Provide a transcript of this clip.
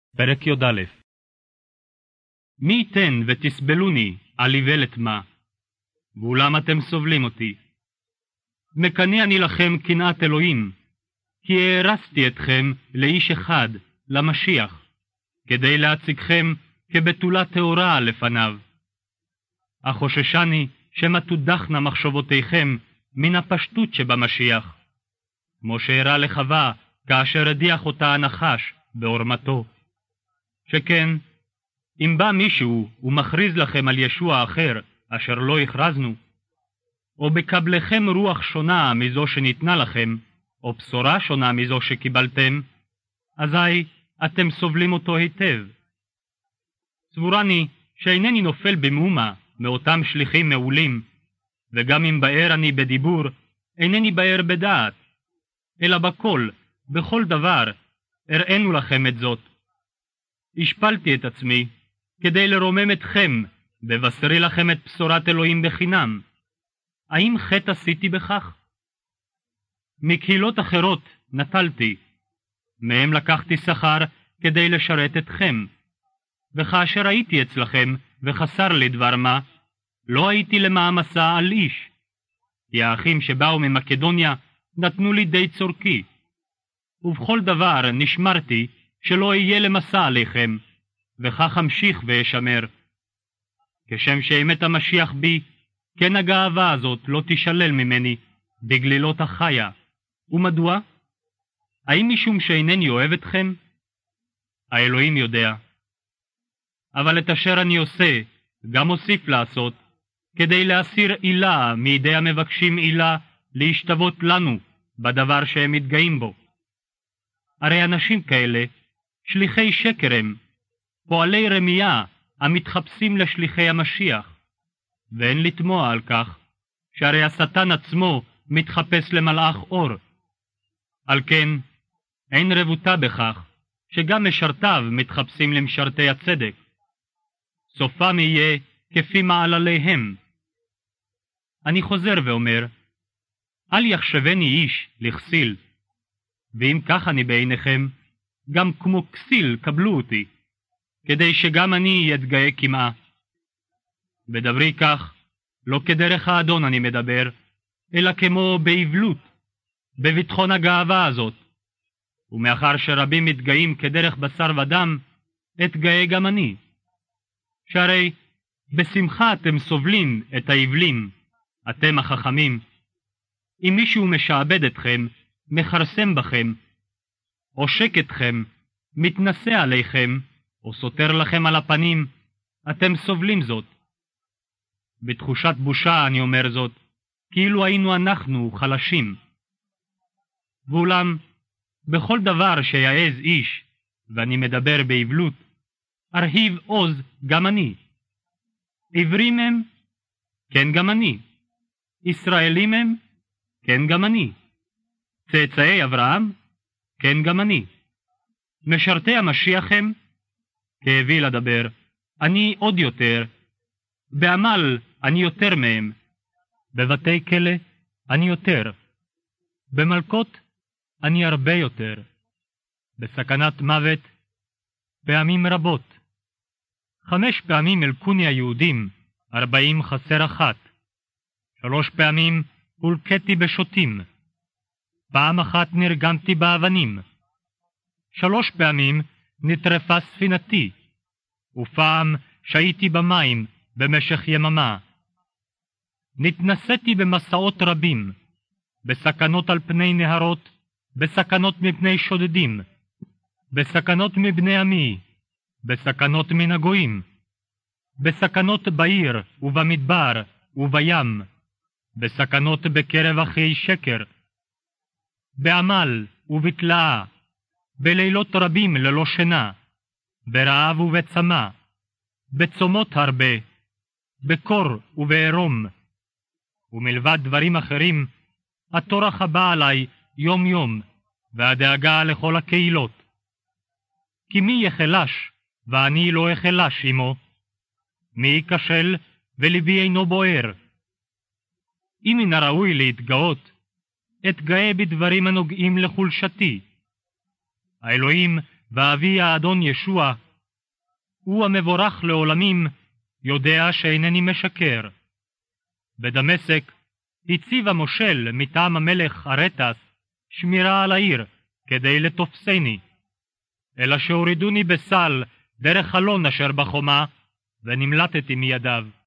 פרק י"א. מי ייתן ותסבלוני על איוולת מה, ואולם אתם סובלים אותי. מקנא אני לכם קנאת אלוהים, כי הערסתי אתכם לאיש אחד, למשיח, כדי להציגכם כבתולה טהורה לפניו. החוששני שמא תודחנה מחשבותיכם מן הפשטות שבמשיח, כמו שהראה לחווה כאשר הדיח אותה הנחש בעורמתו. שכן, אם בא מישהו ומכריז לכם על ישוע אחר אשר לא הכרזנו, או בקבלכם רוח שונה מזו שניתנה לכם, או בשורה שונה מזו שקיבלתם, אזי אתם סובלים אותו היטב. סבורני שאינני נופל במאומה מאותם שליחים מעולים, וגם אם באר אני בדיבור, אינני באר בדעת, אלא בכל דבר, הראינו לכם את זאת. השפלתי את עצמי, כדי לרומם אתכם, ובשרי לכם את בשורת אלוהים בחינם. האם חטא עשיתי בכך? מקהילות אחרות נטלתי, מהם לקחתי שכר כדי לשרת אתכם, וכאשר הייתי אצלכם וחסר לי דבר מה, לא הייתי למעמסה על איש, כי האחים שבאו ממקדוניה נתנו לי די צורכי, ובכל דבר נשמרתי שלא יהיה למסע עליכם, וכך אמשיך ואשמר. כשם שאמת המשיח בי, כן הגאווה הזאת לא תשלל ממני בגלילות החיה. ומדוע? האם משום שאינני אוהב אתכם? האלוהים יודע. אבל את אשר אני עושה, גם אוסיף לעשות, כדי להסיר עילה מידי המבקשים עילה להשתוות לנו בדבר שהם מתגאים בו. הרי אנשים כאלה, שליחי שקר הם, פועלי רמייה המתחפשים לשליחי המשיח, ואין לתמוע על כך, שהרי השטן עצמו מתחפש למלאך אור. על כן, אין רבותה בכך, שגם משרתיו מתחפשים למשרתי הצדק. סופם יהיה כפי מעלליהם. אני חוזר ואומר, אל יחשבני איש לכסיל, ואם כך אני בעיניכם, גם כמו כסיל קבלו אותי, כדי שגם אני אתגאה כמעה. בדברי כך, לא כדרך האדון אני מדבר, אלא כמו בעבלות, בביטחון הגאווה הזאת. ומאחר שרבים מתגאים כדרך בשר ודם, אתגאה גם אני. שהרי בשמחה אתם סובלים את העבלים, אתם החכמים. אם מישהו משעבד אתכם, מחרסם בכם, עושק אתכם, מתנשא עליכם, או סותר לכם על הפנים, אתם סובלים זאת. בתחושת בושה אני אומר זאת, כאילו היינו אנחנו חלשים. ואולם, בכל דבר שיעז איש, ואני מדבר בעבלות, ארהיב עוז גם אני. עברים הם? כן גם אני. ישראלים הם? כן גם אני. צאצאי אברהם? כן גם אני. משרתי המשיח הם? כאבי לדבר, אני עוד יותר. בעמל אני יותר מהם. בבתי כלא אני יותר. במלכות אני הרבה יותר. בסכנת מוות פעמים רבות. 5 פעמים אלקוני היהודים, 40 חסר 1. 3 פעמים הולקתי בשוטים. פעם אחת נרגמתי באבנים. 3 פעמים נטרפה ספינתי, ופעם שהיתי במים במשך יממה. נתנסיתי במסעות רבים, בסכנות על פני נהרות, בסכנות מפני שודדים, בסכנות מבני עמי, בסכנות מן הגויים, בסכנות בעיר ובמדבר ובים, בסכנות בקרב אחי שקר, בעמל ובתלאה, בלילות רבים ללא שינה, ברעב ובצמא, בצומות הרבה, בקור ובערום. ומלבד דברים אחרים, הטורח הבא עלי יום יום, והדאגה לכל הקהילות. כי מי יחלש, ואני לא יחלש עמו? מי ייכשל, ולבי אינו בוער? אם מן הראוי להתגאות, אתגאה בדברים הנוגעים לחולשתי. האלוהים ואבי האדון ישוע, הוא המבורך לעולמים, יודע שאינני משקר. בדמשק הציב המושל מטעם המלך ארטס שמירה על העיר כדי לתופסני, אלא שהורידוני בסל דרך חלון אשר בחומה, ונמלטתי מידיו.